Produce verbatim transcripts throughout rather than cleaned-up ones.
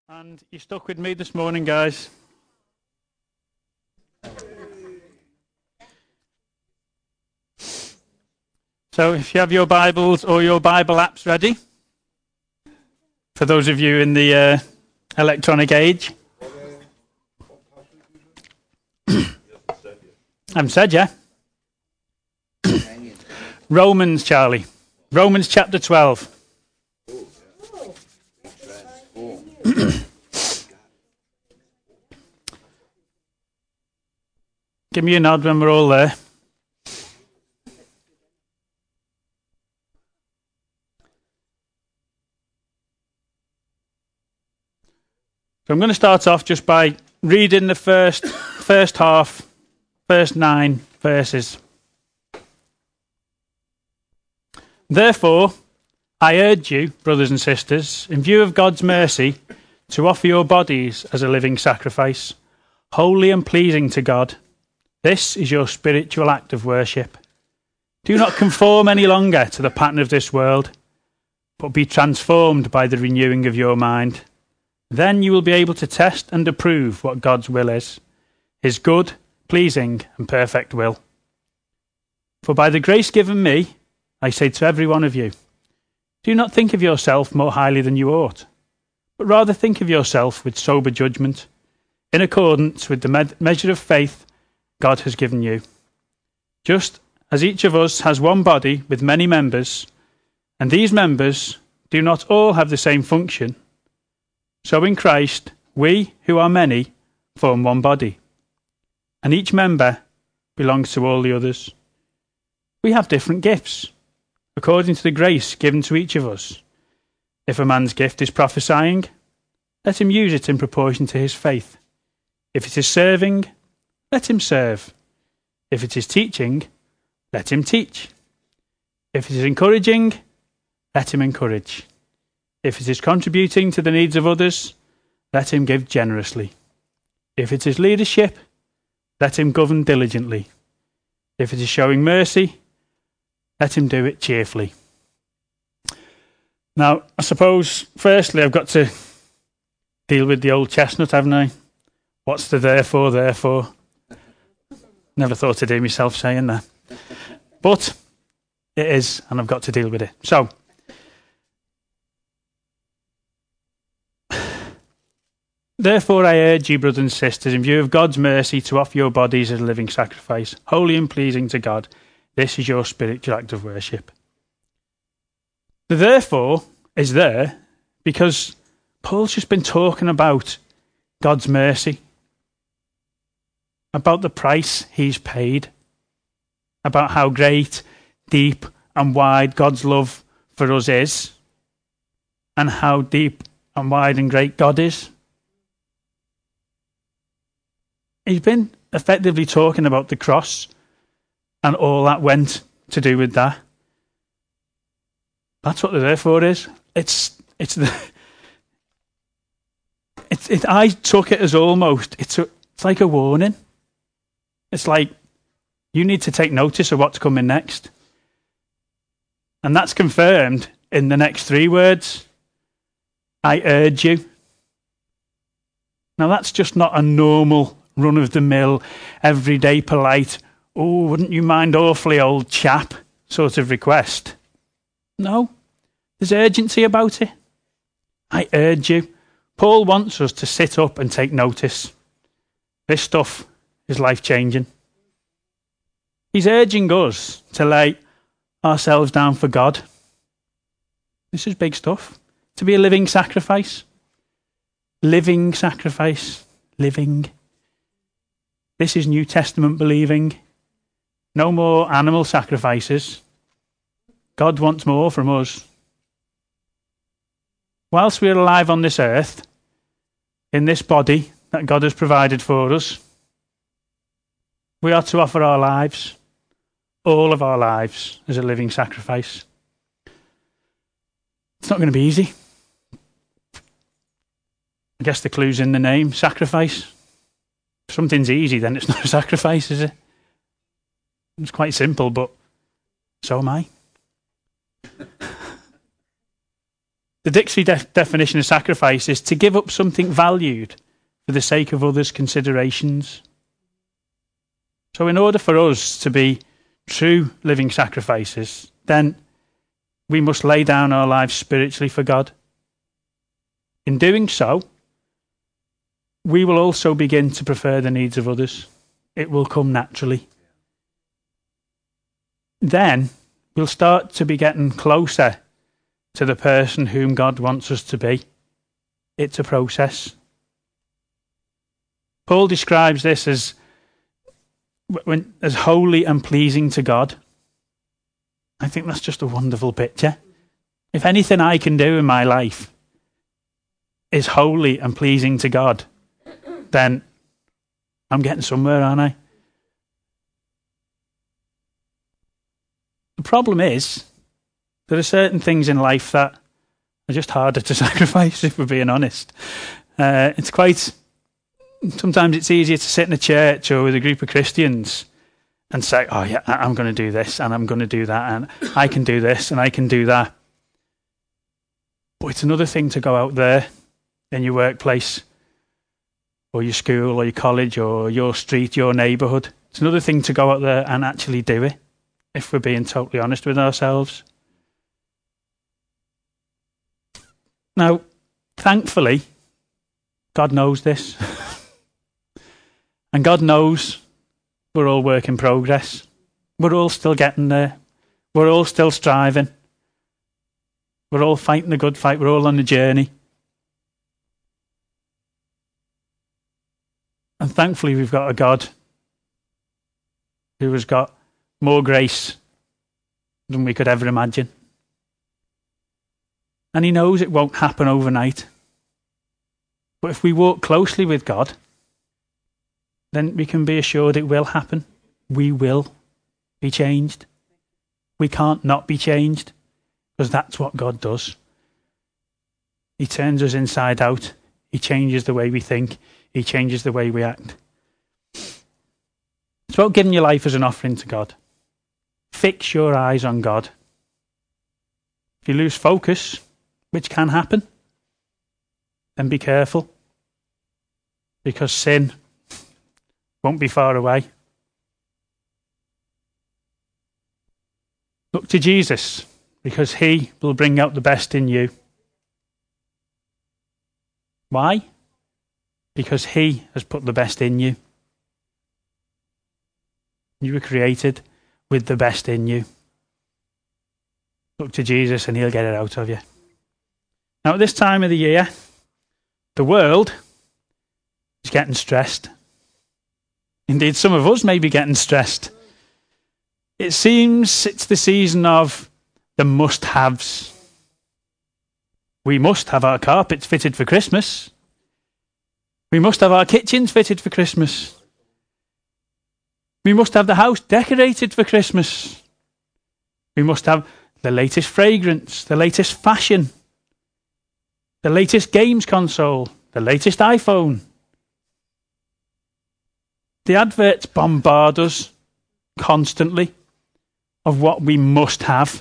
And you stuck with me this morning, guys. So if you have your Bibles or your Bible apps ready, for those of you in the uh, electronic age. I haven't said yet. Romans, Charlie. Romans chapter twelve. Give me a nod when we're all there. So I'm going to start off just by reading the first first half, first nine verses. Therefore, I urge you, brothers and sisters, in view of God's mercy, to offer your bodies as a living sacrifice, holy and pleasing to God. This is your spiritual act of worship. Do not conform any longer to the pattern of this world, but be transformed by the renewing of your mind. Then you will be able to test and approve what God's will is, his good, pleasing, and perfect will. For by the grace given me, I say to every one of you, do not think of yourself more highly than you ought, but rather think of yourself with sober judgment, in accordance with the me- measure of faith God has given you. Just as each of us has one body with many members, and these members do not all have the same function, so in Christ, we, who are many, form one body, and each member belongs to all the others. We have different gifts, according to the grace given to each of us. If a man's gift is prophesying, let him use it in proportion to his faith. If it is serving, let him serve. If it is teaching, let him teach. If it is encouraging, let him encourage. If it is contributing to the needs of others, let him give generously. If it is leadership, let him govern diligently. If it is showing mercy, let him do it cheerfully. Now, I suppose, firstly, I've got to deal with the old chestnut, haven't I? What's the therefore, therefore? Never thought to do myself saying that. But it is, and I've got to deal with it. So, therefore, I urge you, brothers and sisters, in view of God's mercy, to offer your bodies as a living sacrifice, holy and pleasing to God. This is your spiritual act of worship. The therefore is there because Paul's just been talking about God's mercy, about the price he's paid, about how great, deep, and wide God's love for us is, and how deep and wide and great God is. He's been effectively talking about the cross and all that went to do with that. That's what the therefore is. It's it's the it's it. I took it as almost it's a, it's like a warning. It's like you need to take notice of what's coming next, and that's confirmed in the next three words. I urge you. Now that's just not a normal, run-of-the-mill, everyday, polite, oh, wouldn't you mind awfully, old chap, sort of request. No, there's urgency about it. I urge you. Paul wants us to sit up and take notice. This stuff is life-changing. He's urging us to lay ourselves down for God. This is big stuff. To be a living sacrifice. Living sacrifice. Living. This is New Testament believing. No more animal sacrifices. God wants more from us. Whilst we're alive on this earth, in this body that God has provided for us, we are to offer our lives, all of our lives, as a living sacrifice. It's not going to be easy. I guess the clue's in the name, sacrifice. If something's easy, then it's not a sacrifice, is it? It's quite simple, but so am I. The dictionary de- definition of sacrifice is to give up something valued for the sake of others' considerations. So in order for us to be true living sacrifices, then we must lay down our lives spiritually for God. In doing so, we will also begin to prefer the needs of others. It will come naturally. Then we'll start to be getting closer to the person whom God wants us to be. It's a process. Paul describes this as when, as holy and pleasing to God. I think that's just a wonderful picture. If anything I can do in my life is holy and pleasing to God, then I'm getting somewhere, aren't I? The problem is, there are certain things in life that are just harder to sacrifice, if we're being honest. Uh, it's quite... Sometimes it's easier to sit in a church or with a group of Christians and say, oh yeah, I'm going to do this and I'm going to do that and I can do this and I can do that. But it's another thing to go out there in your workplace or your school or your college or your street, your neighbourhood. It's another thing to go out there and actually do it, if we're being totally honest with ourselves. Now, thankfully, God knows this. And God knows we're all work in progress. We're all still getting there. We're all still striving. We're all fighting the good fight. We're all on the journey. And thankfully we've got a God who has got more grace than we could ever imagine. And he knows it won't happen overnight. But if we walk closely with God, then we can be assured it will happen. We will be changed. We can't not be changed, because that's what God does. He turns us inside out. He changes the way we think. He changes the way we act. It's about giving your life as an offering to God. Fix your eyes on God. If you lose focus, which can happen, then be careful, because sin won't be far away. Look to Jesus, because he will bring out the best in you. Why? Because he has put the best in you. You were created with the best in you. Look to Jesus and he'll get it out of you. Now at this time of the year, the world is getting stressed. Indeed, some of us may be getting stressed. It seems it's the season of the must-haves. We must have our carpets fitted for Christmas. We must have our kitchens fitted for Christmas. We must have the house decorated for Christmas. We must have the latest fragrance, the latest fashion, the latest games console, the latest iPhone. The adverts bombard us constantly of what we must have.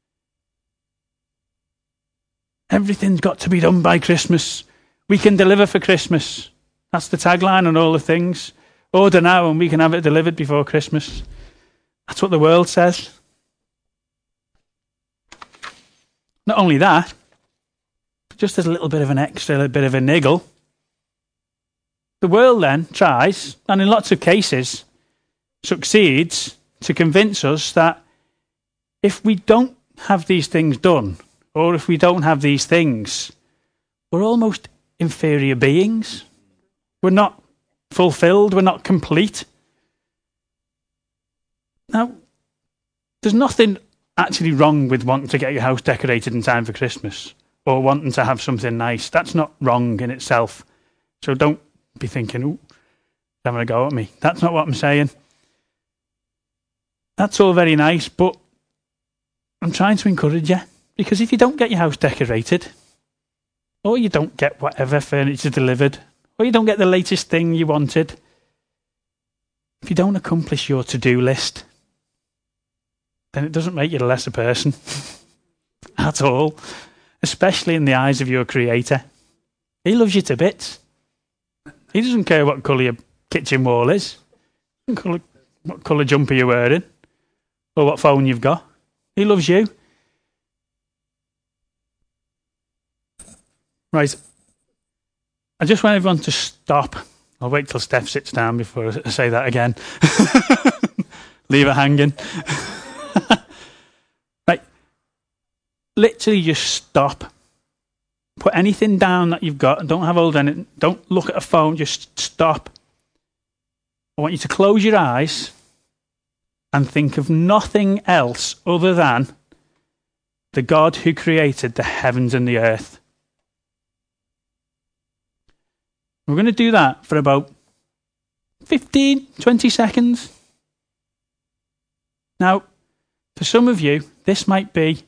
Everything's got to be done by Christmas. We can deliver for Christmas. That's the tagline on all the things. Order now and we can have it delivered before Christmas. That's what the world says. Not only that, but just as a little bit of an extra, a bit of a niggle, the world then tries, and in lots of cases, succeeds to convince us that if we don't have these things done, or if we don't have these things, we're almost inferior beings. We're not fulfilled, we're not complete. Now, there's nothing actually wrong with wanting to get your house decorated in time for Christmas, or wanting to have something nice. That's not wrong in itself. So don't be thinking, ooh, having a go at me. That's not what I'm saying. That's all very nice, but I'm trying to encourage you, because if you don't get your house decorated, or you don't get whatever furniture delivered, or you don't get the latest thing you wanted, if you don't accomplish your to-do list, then it doesn't make you a lesser person at all. especially in the eyes of your Creator. He loves you to bits. He doesn't care what colour your kitchen wall is, colour, what colour jumper you're wearing, or what phone you've got. He loves you. Right. I just want everyone to stop. I'll wait till Steph sits down before I say that again. Leave it hanging. Right. Literally just stop. Put anything down that you've got. Don't have hold of anything. Don't look at a phone. Just stop. I want you to close your eyes and think of nothing else other than the God who created the heavens and the earth. We're going to do that for about fifteen, twenty seconds. Now, for some of you, this might be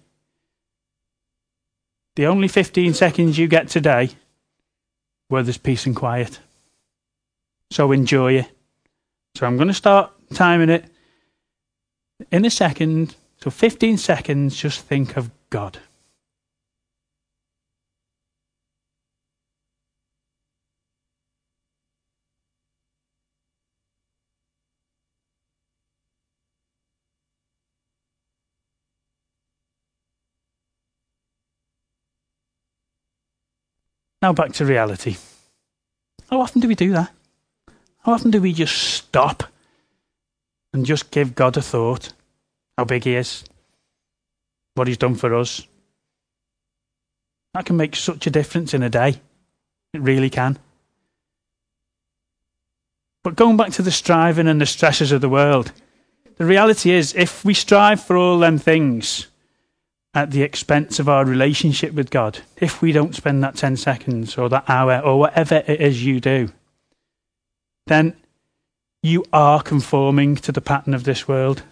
the only fifteen seconds you get today where there's peace and quiet. So enjoy it. So I'm going to start timing it in a second. So fifteen seconds, just think of God. Now back to reality. How often do we do that? How often do we just stop and just give God a thought? How big he is, what he's done for us. That can make such a difference in a day. It really can. But going back to the striving and the stresses of the world, the reality is if we strive for all them things at the expense of our relationship with God, if we don't spend that ten seconds or that hour or whatever it is you do, then you are conforming to the pattern of this world.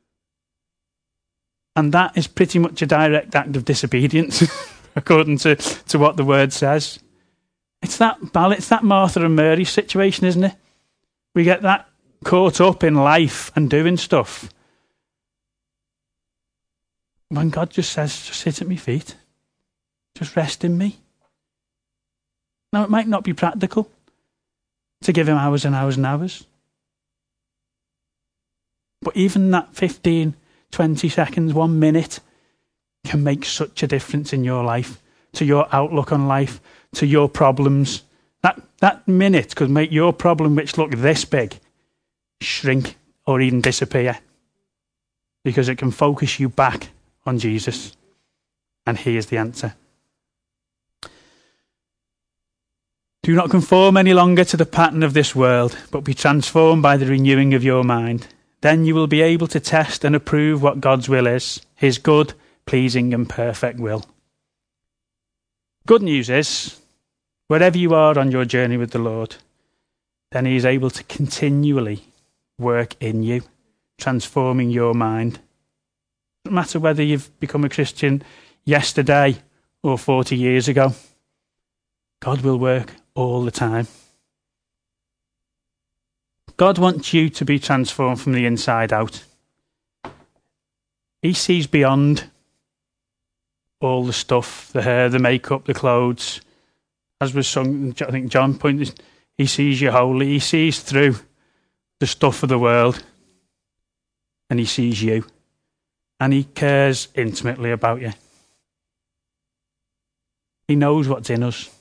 And that is pretty much a direct act of disobedience, according to, to what the word says. It's that balance, it's that Martha and Mary situation, isn't it? We get that caught up in life and doing stuff, when God just says, just sit at my feet. Just rest in me. Now, it might not be practical to give him hours and hours and hours. But even that fifteen, twenty seconds, one minute can make such a difference in your life, to your outlook on life, to your problems. That, that minute could make your problem, which looked this big, shrink or even disappear. Because it can focus you back on Jesus, and he is the answer. Do not conform any longer to the pattern of this world, but be transformed by the renewing of your mind. Then you will be able to test and approve what God's will is, his good, pleasing and perfect will. Good news is, wherever you are on your journey with the Lord, then he is able to continually work in you, transforming your mind. It doesn't matter whether you've become a Christian yesterday or forty years ago. God will work all the time. God wants you to be transformed from the inside out. He sees beyond all the stuff, the hair, the makeup, the clothes. As was sung, I think John pointed, he sees you wholly. He sees through the stuff of the world, and he sees you. And he cares intimately about you. He knows what's in us.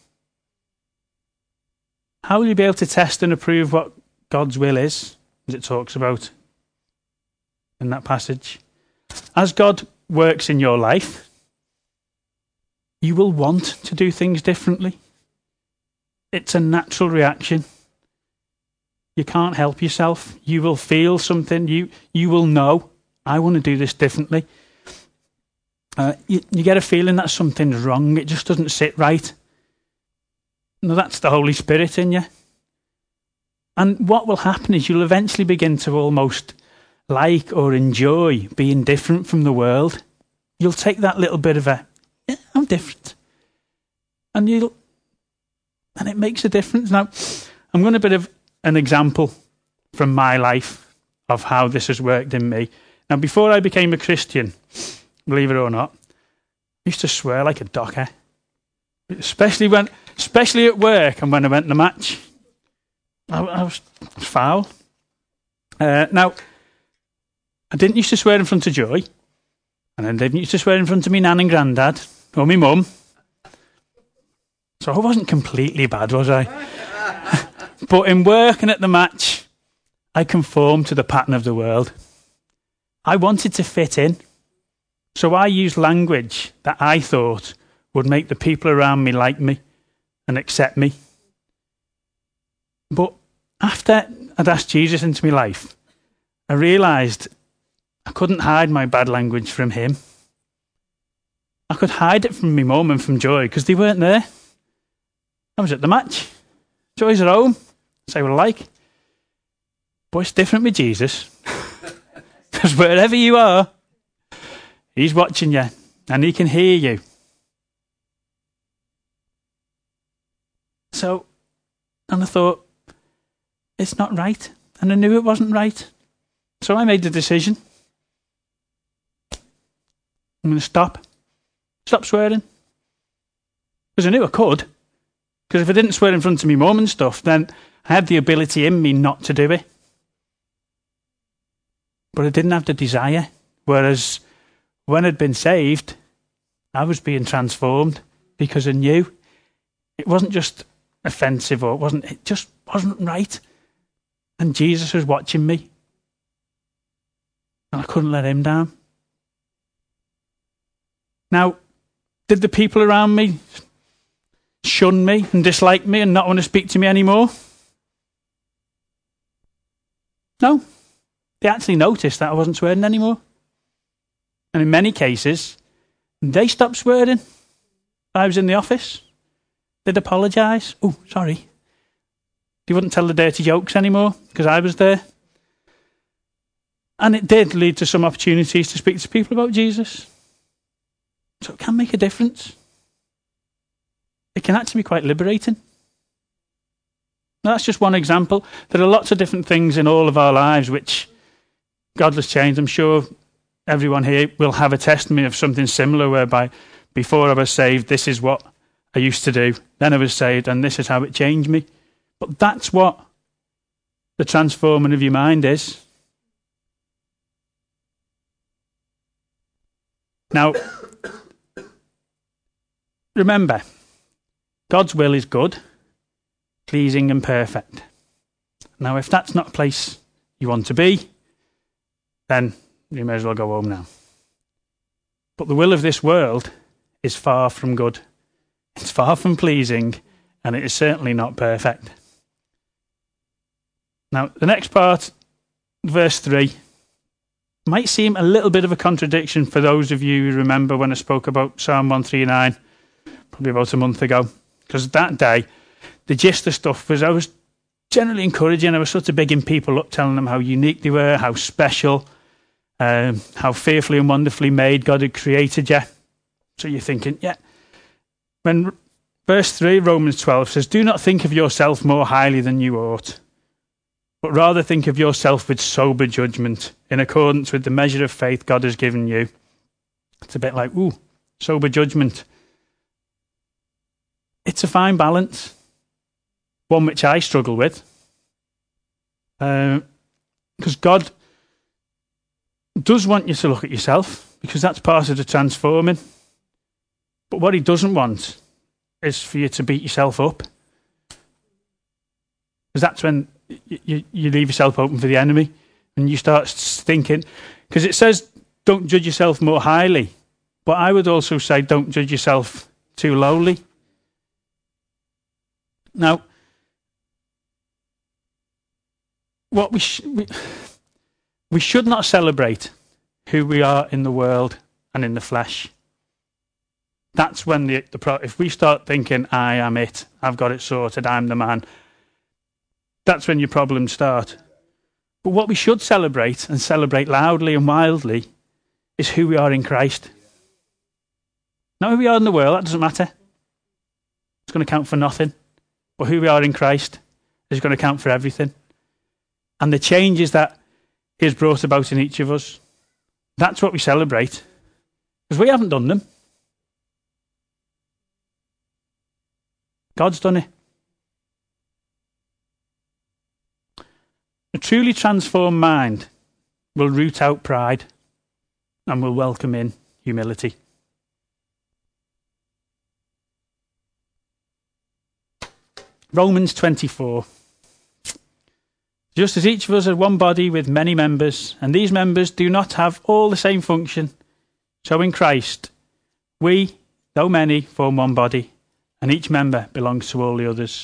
How will you be able to test and approve what God's will is, as it talks about in that passage? As God works in your life, you will want to do things differently. It's a natural reaction. You can't help yourself. You will feel something. You, you will know, I want to do this differently. Uh, you, you get a feeling that something's wrong. It just doesn't sit right. No, that's the Holy Spirit in you. And what will happen is you'll eventually begin to almost like or enjoy being different from the world. You'll take that little bit of a, yeah, I'm different. And you'll, and it makes a difference. Now, I'm going to bit of an example from my life of how this has worked in me. Now, before I became a Christian, believe it or not, used to swear like a docker, especially when, especially at work and when I went to the match. I, I was foul. Uh, now, I didn't used to swear in front of Joy, and I didn't used to swear in front of me nan and granddad or my mum. So I wasn't completely bad, was I? But in work and at the match, I conformed to the pattern of the world. I wanted to fit in. So I used language that I thought would make the people around me like me and accept me. But after I'd asked Jesus into my life, I realised I couldn't hide my bad language from him. I could hide it from my mum and from Joy because they weren't there. I was at the match. Joy's at home. Say what I like. But it's different with Jesus. Because wherever you are, he's watching you and he can hear you. So, and I thought, it's not right. And I knew it wasn't right. So I made the decision. I'm going to stop. Stop swearing. Because I knew I could. Because if I didn't swear in front of me mum and stuff, then I had the ability in me not to do it. But I didn't have the desire. Whereas when I'd been saved, I was being transformed because I knew it wasn't just offensive or it wasn't, it just wasn't right. And Jesus was watching me. And I couldn't let him down. Now, did the people around me shun me and dislike me and not want to speak to me anymore? No. They actually noticed that I wasn't swearing anymore. And in many cases, they stopped swearing. I was in the office. They'd apologise. Oh, sorry. They wouldn't tell the dirty jokes anymore because I was there. And it did lead to some opportunities to speak to people about Jesus. So it can make a difference. It can actually be quite liberating. Now, that's just one example. There are lots of different things in all of our lives which God has changed. I'm sure everyone here will have a testimony of something similar whereby before I was saved, this is what I used to do. Then I was saved and this is how it changed me. But that's what the transforming of your mind is. Now, remember, God's will is good, pleasing and perfect. Now, if that's not a place you want to be, then you may as well go home now. But the will of this world is far from good. It's far from pleasing, and it is certainly not perfect. Now, the next part, verse three, might seem a little bit of a contradiction for those of you who remember when I spoke about Psalm one thirty-nine, probably about a month ago. Because that day, the gist of stuff was I was generally encouraging, I was sort of bigging people up, telling them how unique they were, how special, um, how fearfully and wonderfully made God had created you. So you're thinking, yeah. When verse three, Romans twelve says, do not think of yourself more highly than you ought, but rather think of yourself with sober judgment, in accordance with the measure of faith God has given you. It's a bit like, ooh, sober judgment. It's a fine balance, one which I struggle with. Uh, because God does want you to look at yourself, because that's part of the transforming. But what he doesn't want is for you to beat yourself up. Because that's when you, you leave yourself open for the enemy and you start thinking, because it says don't judge yourself more highly, but I would also say don't judge yourself too lowly. Now, what we, sh- we we should not celebrate who we are in the world and in the flesh. That's when the, the pro- if we start thinking I am it, I've got it sorted, I'm the man, that's when your problems start. But what we should celebrate, and celebrate loudly and wildly, is who we are in Christ. Not who we are in the world, that doesn't matter. It's going to count for nothing. But who we are in Christ is going to count for everything. And the changes that he has brought about in each of us, that's what we celebrate. Because we haven't done them. God's done it. A truly transformed mind will root out pride and will welcome in humility. Romans twenty-four. Just as each of us is one body with many members, and these members do not have all the same function, so in Christ, we, though many, form one body, and each member belongs to all the others.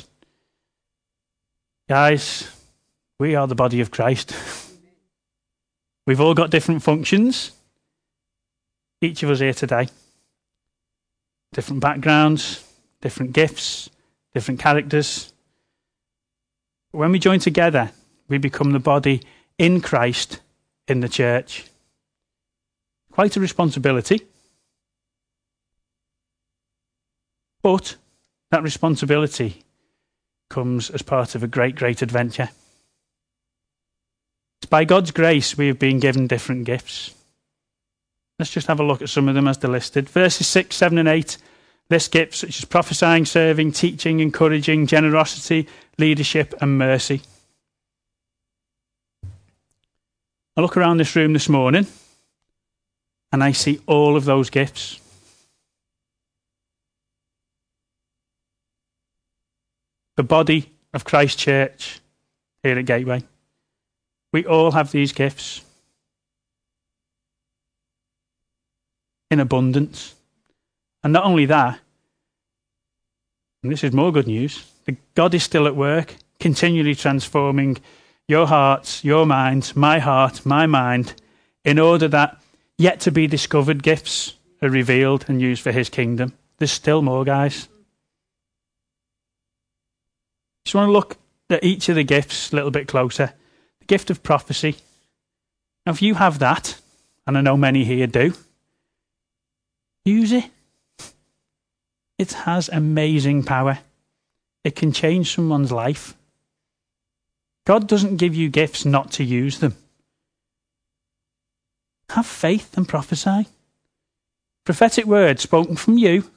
Guys, we are the body of Christ. We've all got different functions. Each of us here today. Different backgrounds, different gifts, different characters. But when we join together, we become the body in Christ in the church. Quite a responsibility. But that responsibility comes as part of a great, great adventure. It's by God's grace we have been given different gifts. Let's just have a look at some of them as they're listed. Verses six, seven and eight list gifts such as prophesying, serving, teaching, encouraging, generosity, leadership and mercy. I look around this room this morning and I see all of those gifts. The body of Christ Church here at Gateway. We all have these gifts in abundance. And not only that, and this is more good news, God is still at work, continually transforming your hearts, your minds, my heart, my mind, in order that yet to be discovered gifts are revealed and used for his kingdom. There's still more, guys. Just want to look at each of the gifts a little bit closer. The gift of prophecy. Now, if you have that, and I know many here do, use it. It has amazing power. It can change someone's life. God doesn't give you gifts not to use them. Have faith and prophesy. Prophetic words spoken from you,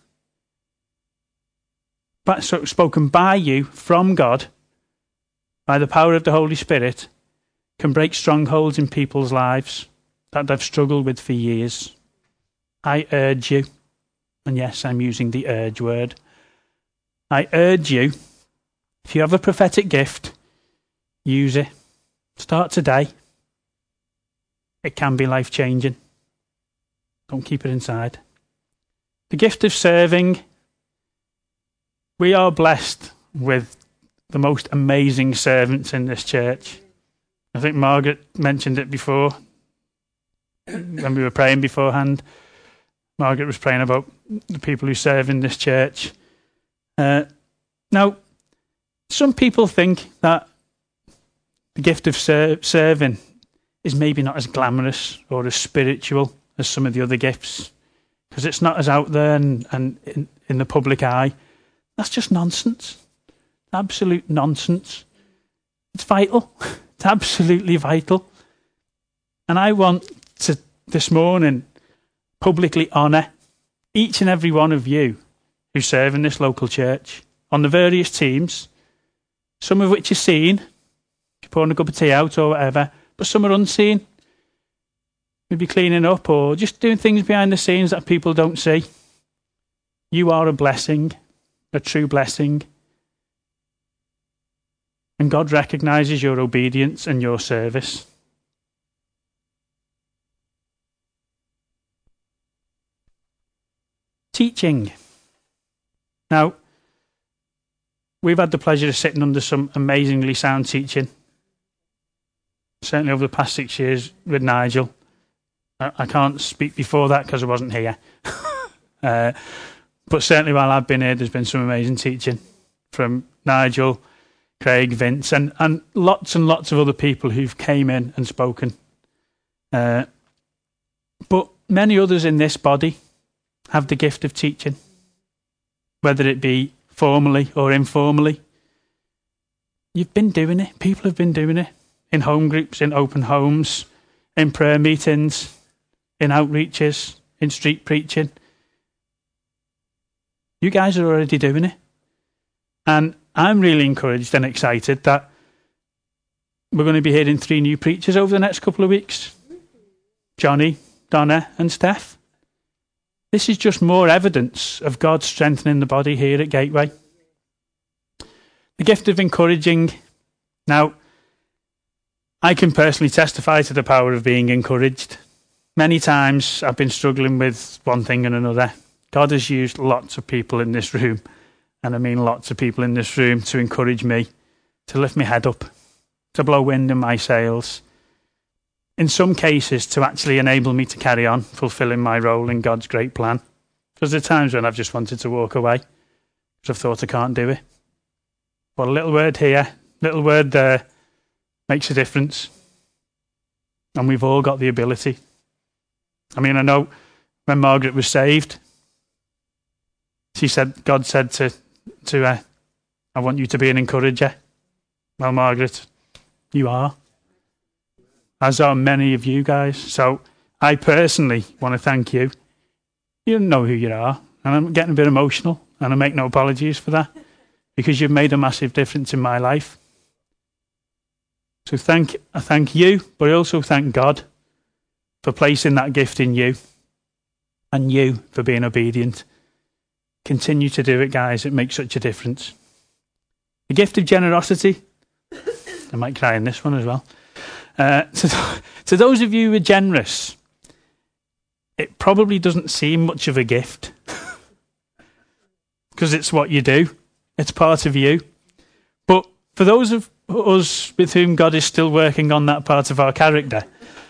but spoken by you from God, by the power of the Holy Spirit, can break strongholds in people's lives that they've struggled with for years. I urge you, and yes, I'm using the urge word, I urge you, if you have a prophetic gift, use it. Start today. It can be life-changing. Don't keep it inside. The gift of serving. We are blessed with the most amazing servants in this church. I think Margaret mentioned it before when we were praying beforehand. Margaret was praying about the people who serve in this church. Uh, now, some people think that the gift of ser- serving is maybe not as glamorous or as spiritual as some of the other gifts, because it's not as out there and, and in, in the public eye. That's just nonsense. Absolute nonsense. It's vital. It's absolutely vital. And I want to, this morning, publicly honour each and every one of you who serve in this local church on the various teams, some of which are seen, you're pouring a cup of tea out or whatever, but some are unseen. Maybe cleaning up or just doing things behind the scenes that people don't see. You are a blessing, a true blessing. And God recognises your obedience and your service. Teaching. Now, we've had the pleasure of sitting under some amazingly sound teaching. Certainly over the past six years with Nigel. I, I can't speak before that because I wasn't here. uh, but certainly while I've been here, there's been some amazing teaching from Nigel, Craig, Vince, and, and lots and lots of other people who've came in and spoken. Uh, but many others in this body have the gift of teaching, whether it be formally or informally. You've been doing it. People have been doing it in home groups, in open homes, in prayer meetings, in outreaches, in street preaching. You guys are already doing it. And I'm really encouraged and excited that we're going to be hearing three new preachers over the next couple of weeks. Johnny, Donna and Steph. This is just more evidence of God strengthening the body here at Gateway. The gift of encouraging. Now, I can personally testify to the power of being encouraged. Many times I've been struggling with one thing and another. God has used lots of people in this room, and I mean lots of people in this room, to encourage me, to lift my head up, to blow wind in my sails. In some cases, to actually enable me to carry on fulfilling my role in God's great plan. Because there are times when I've just wanted to walk away, because I've thought I can't do it. But a little word here, little word there, makes a difference. And we've all got the ability. I mean, I know when Margaret was saved, she said, God said to, to her, I want you to be an encourager. Well, Margaret, you are. As are many of you guys. So I personally want to thank you. You know who you are. And I'm getting a bit emotional. And I make no apologies for that. Because you've made a massive difference in my life. So thank, I thank you, but I also thank God for placing that gift in you. And you for being obedient. Continue to do it, guys. It makes such a difference. The gift of generosity. I might cry in this one as well. Uh, to, to those of you who are generous, it probably doesn't seem much of a gift. Because it's what you do. It's part of you. But for those of us with whom God is still working on that part of our character,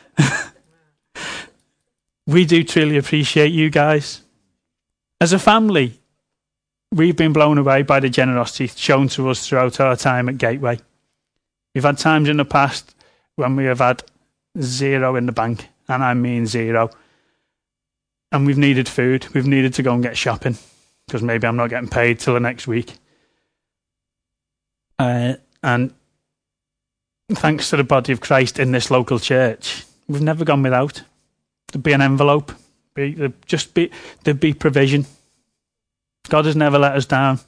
we do truly appreciate you guys. As a family, we've been blown away by the generosity shown to us throughout our time at Gateway. We've had times in the past when we have had zero in the bank, and I mean zero. And we've needed food. We've needed to go and get shopping, because maybe I'm not getting paid till the next week. Uh, and thanks to the body of Christ in this local church, we've never gone without. There'd be an envelope. Be, there'd just be, there'd be provision. God has never let us down.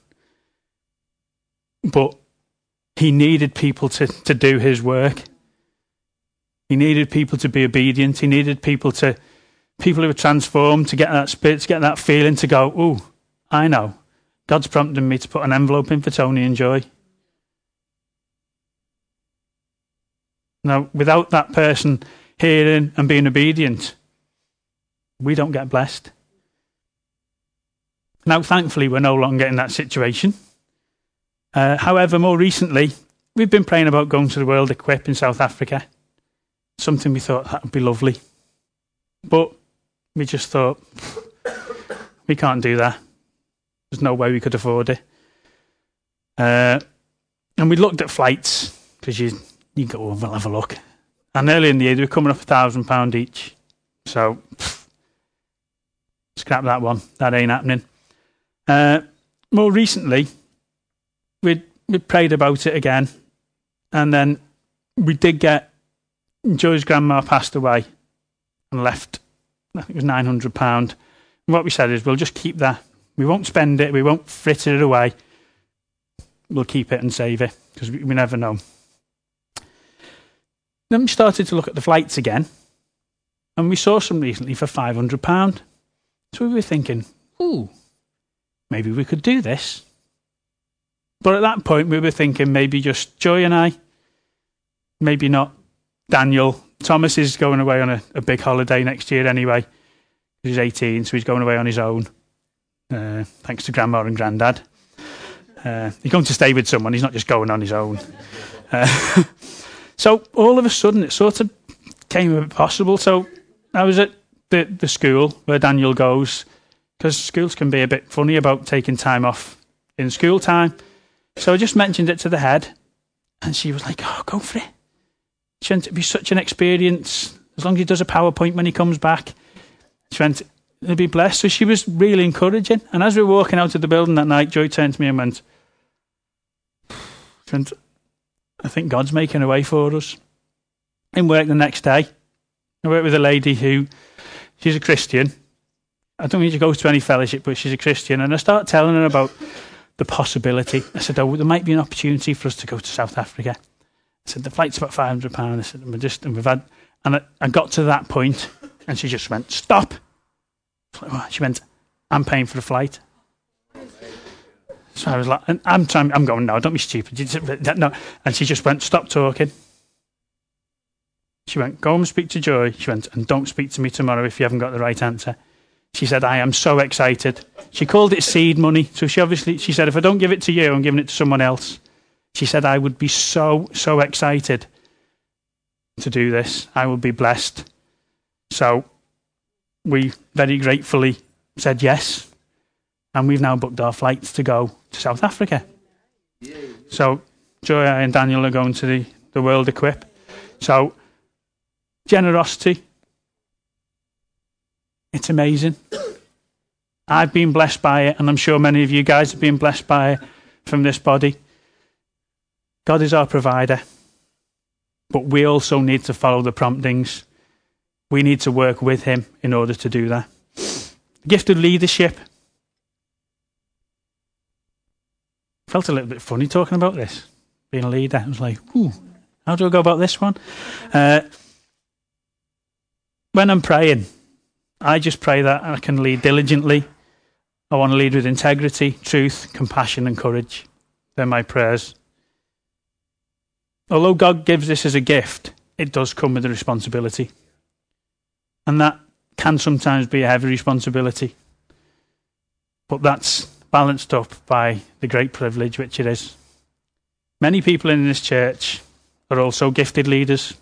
But he needed people to, to do his work. He needed people to be obedient. He needed people to, people who were transformed, to get that spirit, to get that feeling, to go, ooh, I know. God's prompting me to put an envelope in for Tony and Joy. Now, without that person hearing and being obedient, we don't get blessed. Now, thankfully, we're no longer in that situation. Uh, however, more recently, we've been praying about going to the World Equip in South Africa. Something we thought that would be lovely. But we just thought, we can't do that. There's no way we could afford it. Uh, and we looked at flights, because you, you go over and have a look. And early in the year, they were coming up a thousand pounds each. So, pff, scrap that one. That ain't happening. Uh, more recently, we we prayed about it again. And then we did get, Joy's grandma passed away and left, I think it was nine hundred pounds. And what we said is, we'll just keep that. We won't spend it. We won't fritter it away. We'll keep it and save it, because we, we never know. Then we started to look at the flights again. And we saw some recently for five hundred pounds. So we were thinking, ooh, maybe we could do this. But at that point, we were thinking maybe just Joy and I. Maybe not Daniel. Thomas is going away on a, a big holiday next year anyway. He's eighteen, so he's going away on his own. Uh, thanks to Grandma and Grandad. Uh, he's going to stay with someone. He's not just going on his own. Uh, so all of a sudden, it sort of came a bit possible. So I was at the, the school where Daniel goes, because schools can be a bit funny about taking time off in school time. So I just mentioned it to the head, and she was like, oh, go for it. She went, it'd be such an experience, as long as he does a PowerPoint when he comes back. She went, it'll be blessed. So she was really encouraging. And as we were walking out of the building that night, Joy turned to me and went, she went, I think God's making a way for us. In work the next day, I worked with a lady who, she's a Christian. I don't think she goes to any fellowship, but she's a Christian. And I start telling her about the possibility. I said, oh, there might be an opportunity for us to go to South Africa. I said, the flight's about five hundred pounds. I said, we're just, and we've had, and I, I got to that point, and she just went, stop. She went, I'm paying for the flight. So I was like, and I'm trying, I'm going, no, don't be stupid. No. And she just went, stop talking. She went, go and speak to Joy. She went, and don't speak to me tomorrow if you haven't got the right answer. She said, I am so excited. She called it seed money. So she obviously, she said, if I don't give it to you, I'm giving it to someone else. She said, I would be so, so excited to do this. I would be blessed. So we very gratefully said yes. And we've now booked our flights to go to South Africa. So Joy and Daniel are going to the, the World Equip. So generosity, it's amazing. I've been blessed by it, and I'm sure many of you guys have been blessed by it from this body. God is our provider, but we also need to follow the promptings. We need to work with him in order to do that. Gift of leadership. Felt a little bit funny talking about this, being a leader. I was like, ooh, how do I go about this one? Uh, when I'm praying, I just pray that I can lead diligently. I want to lead with integrity, truth, compassion, and courage. They're my prayers. Although God gives this as a gift, it does come with a responsibility. And that can sometimes be a heavy responsibility. But that's balanced up by the great privilege which it is. Many people in this church are also gifted leaders.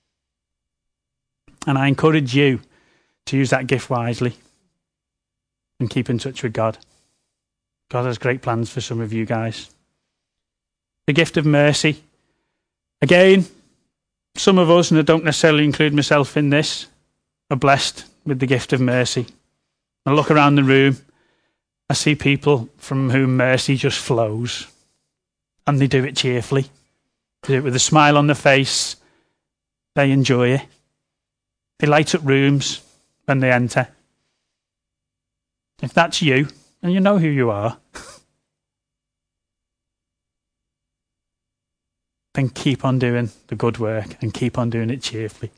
And I encourage you to use that gift wisely and keep in touch with God. God has great plans for some of you guys. The gift of mercy. Again, some of us, and I don't necessarily include myself in this, are blessed with the gift of mercy. I look around the room, I see people from whom mercy just flows, and they do it cheerfully. They do it with a smile on their face. They enjoy it. They light up rooms when they enter. If that's you, and you know who you are, then keep on doing the good work and keep on doing it cheerfully.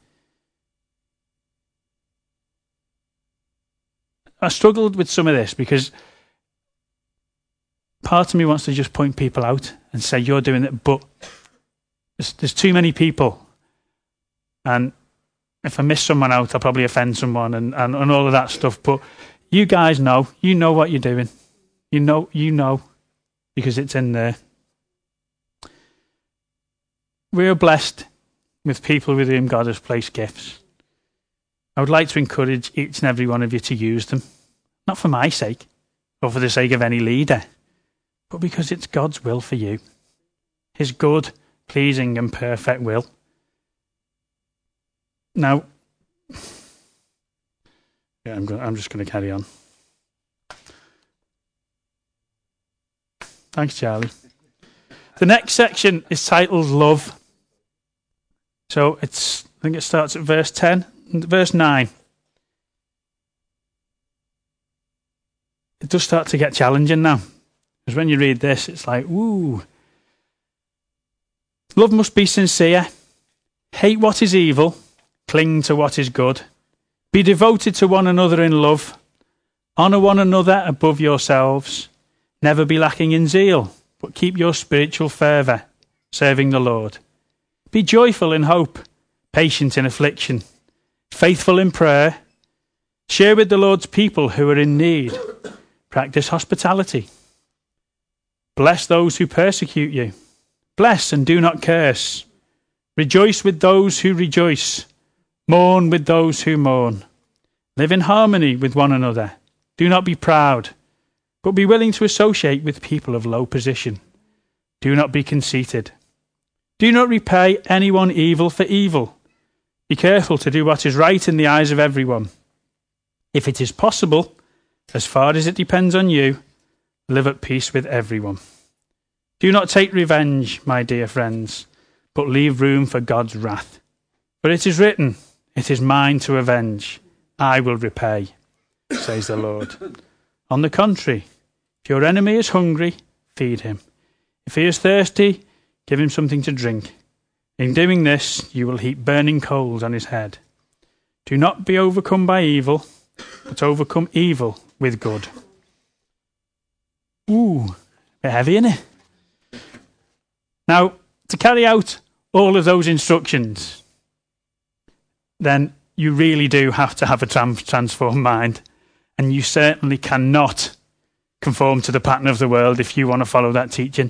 I struggled with some of this because part of me wants to just point people out and say, you're doing it, but there's, there's too many people. And if I miss someone out, I'll probably offend someone and, and, and all of that stuff. But you guys know, you know what you're doing. You know, you know, because it's in there. We are blessed with people with whom God has placed gifts. I would like to encourage each and every one of you to use them, not for my sake or for the sake of any leader, but because it's God's will for you. His good, pleasing and perfect will. Now, yeah, I'm, go- I'm just going to carry on. Thanks, Charlie. The next section is titled Love. So it's, I think it starts at verse ten, verse nine. It does start to get challenging now. Because when you read this, it's like, ooh. Love must be sincere. Hate what is evil. Cling to what is good. Be devoted to one another in love. Honour one another above yourselves. Never be lacking in zeal, but keep your spiritual fervour, serving the Lord. Be joyful in hope, patient in affliction, faithful in prayer. Share with the Lord's people who are in need. Practice hospitality. Bless those who persecute you. Bless and do not curse. Rejoice with those who rejoice. Mourn with those who mourn. Live in harmony with one another. Do not be proud, but be willing to associate with people of low position. Do not be conceited. Do not repay anyone evil for evil. Be careful to do what is right in the eyes of everyone. If it is possible, as far as it depends on you, live at peace with everyone. Do not take revenge, my dear friends, but leave room for God's wrath. For it is written, it is mine to avenge. I will repay, says the Lord. On the contrary, if your enemy is hungry, feed him. If he is thirsty, give him something to drink. In doing this, you will heap burning coals on his head. Do not be overcome by evil, but overcome evil with good. Ooh, a bit heavy, isn't it? Now, to carry out all of those instructions, then you really do have to have a trans- transformed mind. And you certainly cannot conform to the pattern of the world if you want to follow that teaching.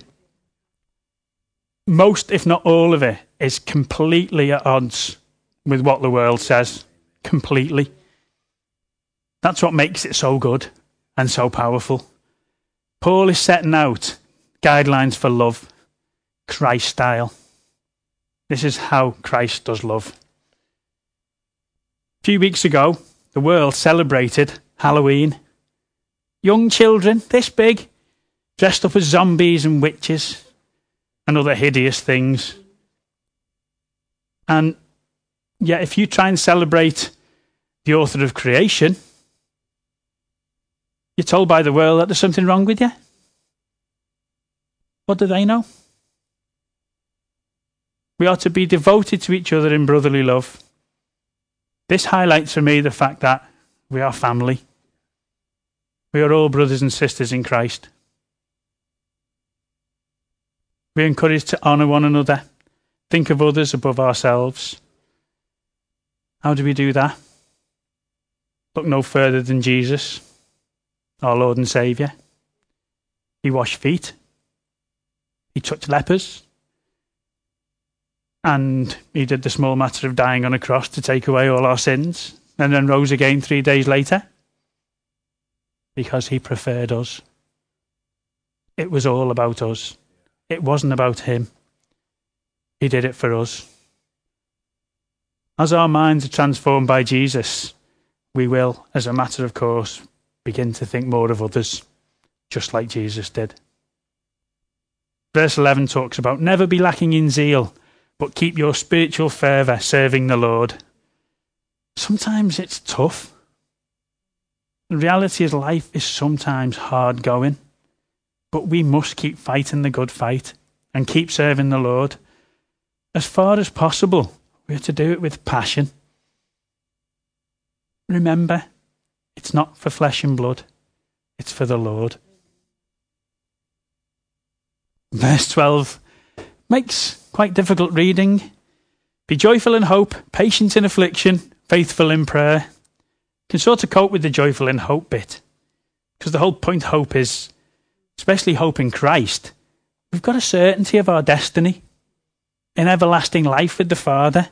Most, if not all of it, is completely at odds with what the world says. Completely. That's what makes it so good and so powerful. Paul is setting out guidelines for love, Christ style. This is how Christ does love. A few weeks ago, the world celebrated Halloween. Young children, this big, dressed up as zombies and witches and other hideous things. And yet, if you try and celebrate the author of creation, you're told by the world that there's something wrong with you. What do they know? We are to be devoted to each other in brotherly love. This highlights for me the fact that we are family. We are all brothers and sisters in Christ. We are encouraged to honour one another, think of others above ourselves. How do we do that? Look no further than Jesus, our Lord and Saviour. He washed feet. He touched lepers. And he did the small matter of dying on a cross to take away all our sins, and then rose again three days later. Because he preferred us. It was all about us. It wasn't about him. He did it for us. As our minds are transformed by Jesus, we will, as a matter of course, begin to think more of others, just like Jesus did. Verse eleven talks about never be lacking in zeal, but keep your spiritual fervour serving the Lord. Sometimes it's tough. The reality is life is sometimes hard going, but we must keep fighting the good fight and keep serving the Lord. As far as possible, we have to do it with passion. Remember, it's not for flesh and blood, it's for the Lord. Verse twelve makes quite difficult reading. Be joyful in hope, patient in affliction, faithful in prayer. You can sort of cope with the joyful in hope bit, because the whole point of hope is, especially hope in Christ, we've got a certainty of our destiny in everlasting life with the Father.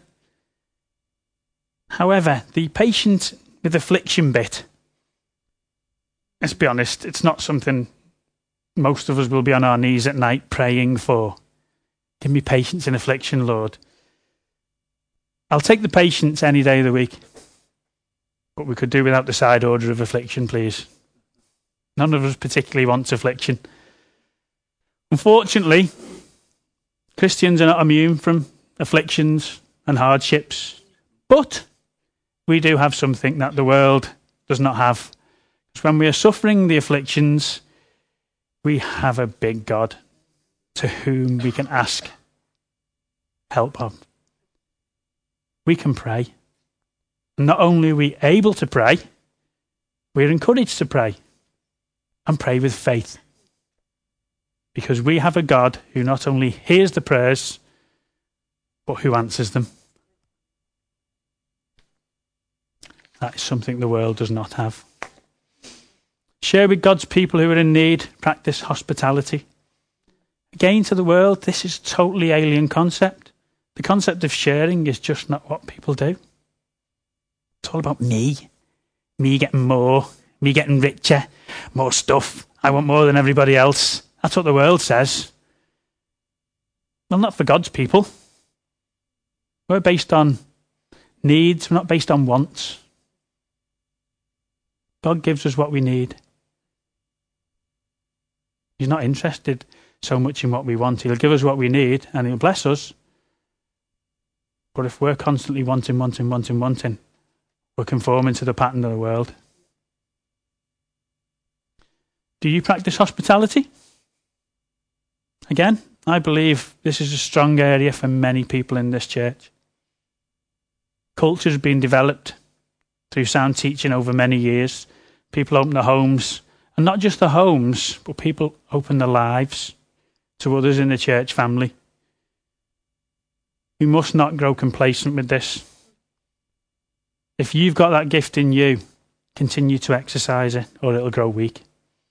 However, the patient with affliction bit, let's be honest, it's not something most of us will be on our knees at night praying for. Give me patience in affliction, Lord. I'll take the patience any day of the week, but we could do without the side order of affliction, please. None of us particularly wants affliction. Unfortunately, Christians are not immune from afflictions and hardships, but we do have something that the world does not have. Because when we are suffering the afflictions, we have a big God to whom we can ask help of. We can pray. And not only are we able to pray, we're encouraged to pray and pray with faith. Because we have a God who not only hears the prayers, but who answers them. That is something the world does not have. Share with God's people who are in need. Practice hospitality. Again, to the world, this is a totally alien concept. The concept of sharing is just not what people do. It's all about me. Me getting more. Me getting richer. More stuff. I want more than everybody else. That's what the world says. Well, not for God's people. We're based on needs. We're not based on wants. God gives us what we need. He's not interested so much in what we want. He'll give us what we need and he'll bless us. But if we're constantly wanting, wanting, wanting, wanting, we're conforming to the pattern of the world. Do you practice hospitality? Again, I believe this is a strong area for many people in this church. Culture has been developed through sound teaching over many years. People open their homes, and not just their homes, but people open their lives to others in the church family. We must not grow complacent with this. If you've got that gift in you, continue to exercise it, or it'll grow weak.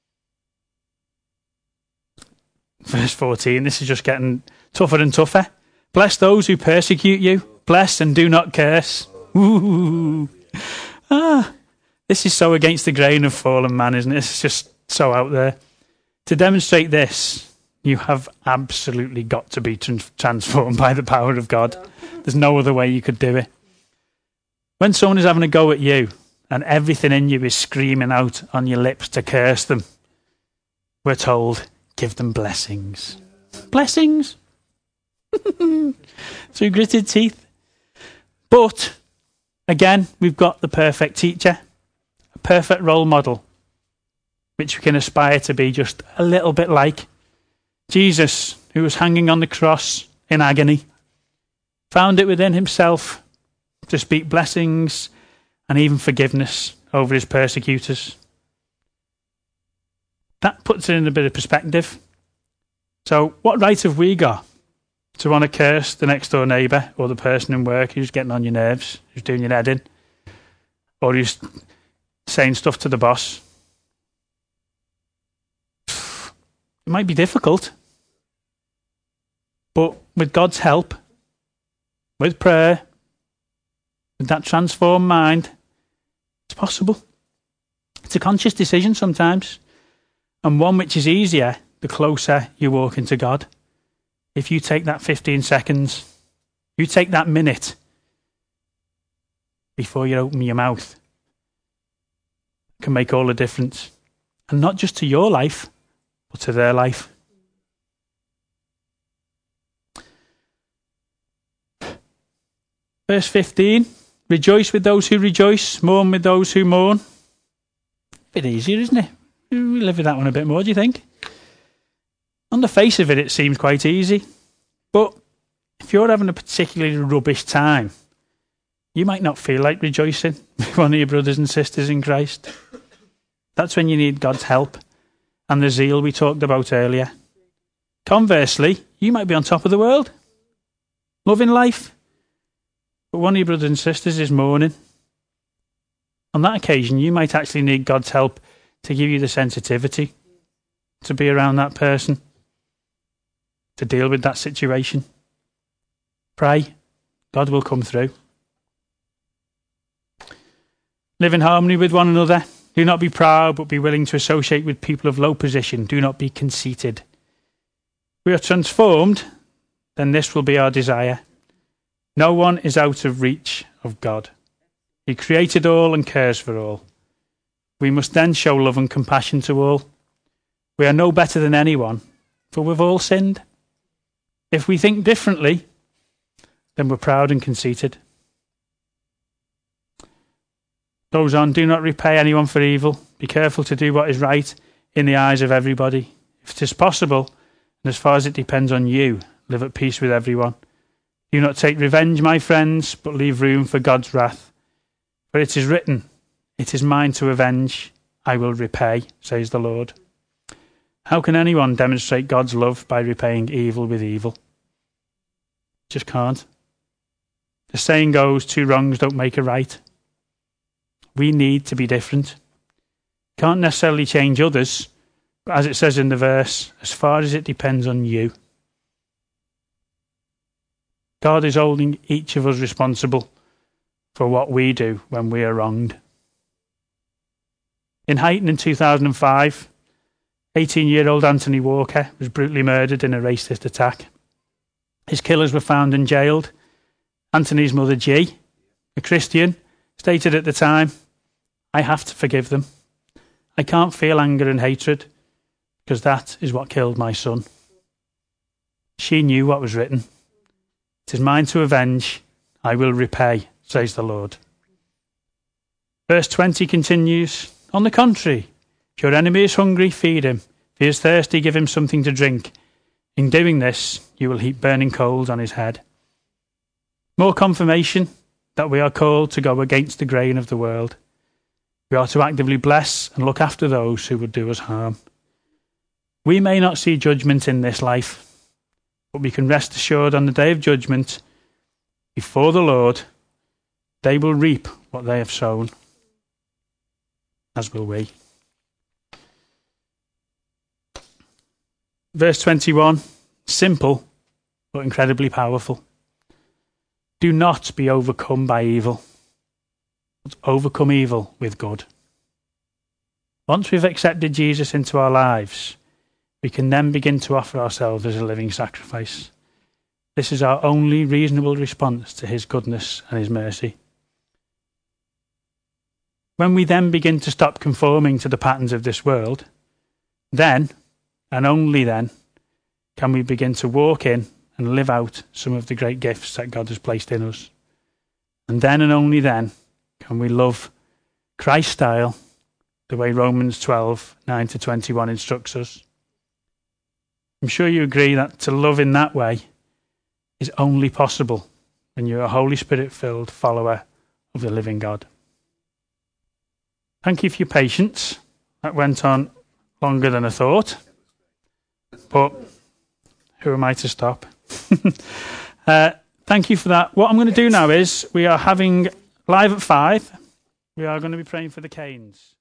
Verse fourteen, this is just getting tougher and tougher. Bless those who persecute you. Bless and do not curse. Ooh. Ah, this is so against the grain of fallen man, isn't it? It's just so out there. To demonstrate this, you have absolutely got to be transformed by the power of God. There's no other way you could do it. When someone is having a go at you and everything in you is screaming out on your lips to curse them, we're told, give them blessings. Blessings? Through gritted teeth. But, again, we've got the perfect teacher, a perfect role model, which we can aspire to be just a little bit like. Jesus, who was hanging on the cross in agony, found it within himself to speak blessings and even forgiveness over his persecutors. That puts it in a bit of perspective. So what right have we got to want to curse the next door neighbour or the person in work who's getting on your nerves, who's doing your head in, or who's saying stuff to the boss? It might be difficult, but with God's help, with prayer, with that transformed mind, it's possible. It's a conscious decision sometimes, and one which is easier the closer you walk into God. If you take that fifteen seconds, you take that minute before you open your mouth, it can make all the difference. And not just to your life, but to their life. Verse fifteen, rejoice with those who rejoice, mourn with those who mourn. A bit easier, isn't it? We live with that one a bit more, do you think? On the face of it, it seems quite easy. But if you're having a particularly rubbish time, you might not feel like rejoicing with one of your brothers and sisters in Christ. That's when you need God's help and the zeal we talked about earlier. Conversely, you might be on top of the world, loving life, but one of your brothers and sisters is mourning. On that occasion, you might actually need God's help to give you the sensitivity to be around that person, to deal with that situation. Pray, God will come through. Live in harmony with one another. Do not be proud, but be willing to associate with people of low position. Do not be conceited. If we are transformed, then this will be our desire. No one is out of reach of God. He created all and cares for all. We must then show love and compassion to all. We are no better than anyone, for we've all sinned. If we think differently, then we're proud and conceited. Goes on, do not repay anyone for evil. Be careful to do what is right in the eyes of everybody. If it is possible, and as far as it depends on you, live at peace with everyone. Do not take revenge, my friends, but leave room for God's wrath. For it is written, it is mine to avenge, I will repay, says the Lord. How can anyone demonstrate God's love by repaying evil with evil? Just can't. The saying goes, two wrongs don't make a right. We need to be different. Can't necessarily change others, but as it says in the verse, as far as it depends on you. God is holding each of us responsible for what we do when we are wronged. In Huyton in two thousand five, eighteen-year-old Anthony Walker was brutally murdered in a racist attack. His killers were found and jailed. Anthony's mother, G, a Christian, stated at the time, I have to forgive them. I can't feel anger and hatred because that is what killed my son. She knew what was written. It is mine to avenge, I will repay, says the Lord. Verse twenty continues, on the contrary, if your enemy is hungry, feed him. If he is thirsty, give him something to drink. In doing this, you will heap burning coals on his head. More confirmation that we are called to go against the grain of the world. We are to actively bless and look after those who would do us harm. We may not see judgment in this life, but we can rest assured on the day of judgment, before the Lord, they will reap what they have sown, as will we. Verse twenty-one, simple but incredibly powerful. Do not be overcome by evil, but overcome evil with good. Once we've accepted Jesus into our lives, we can then begin to offer ourselves as a living sacrifice. This is our only reasonable response to his goodness and his mercy. When we then begin to stop conforming to the patterns of this world, then, and only then, can we begin to walk in and live out some of the great gifts that God has placed in us. And then and only then can we love Christ style, the way Romans twelve, nine to twenty-one instructs us. I'm sure you agree that to love in that way is only possible when you're a Holy Spirit-filled follower of the living God. Thank you for your patience. That went on longer than I thought. But who am I to stop? uh, thank you for that. What I'm going to do now is we are having live at five. We are going to be praying for the Canes.